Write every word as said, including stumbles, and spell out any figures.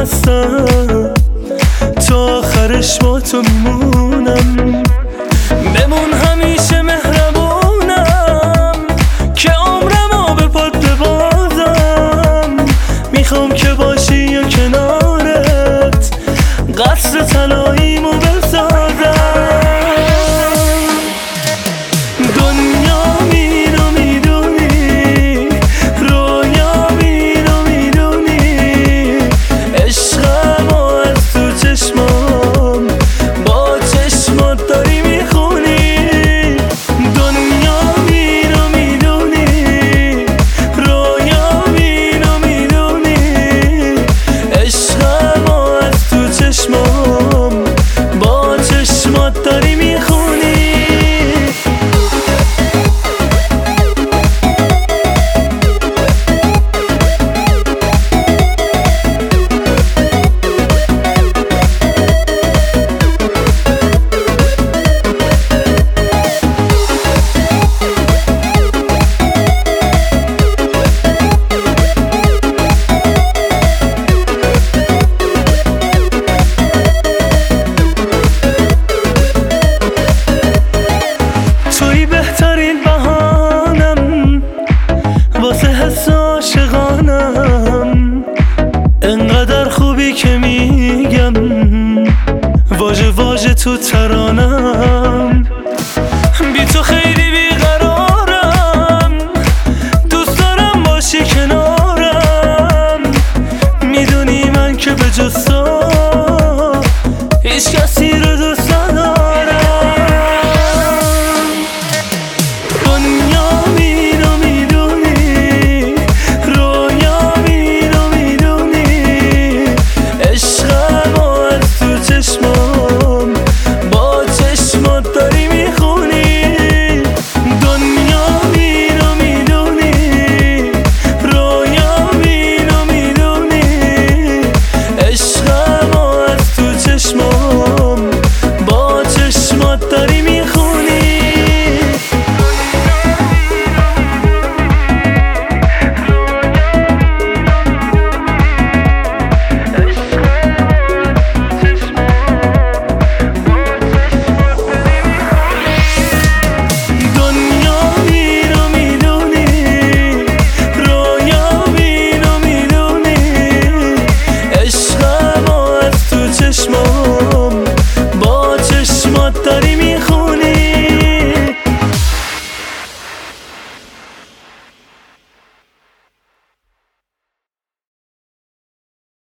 هستم، تا آخرش با تو میمونم. بمون همیشه مهربونم که عمرمو به پات ببازم. میخوام که باشی یا کنارت، قصر طلاییمو بسازم. دنیا اینو میدونی، رویا اینو میدونی، عشقمو از تو چشمام با چشمات داری میخونی. دنیا اینو میدونی، رویا اینو میدونی، عشقمو از تو چشمام با چشمات داری میخونی. توی بهترین بهانم واسه حس عاشقانم، انقدر خوبی که میگم واژه واژه تو ترانم. بی تو خیلی بیقرارم، دوست دارم باشی کنارم. میدونی من که به جز تو هیچ کسی رو دوست ندارم. چشمام با چشمات داری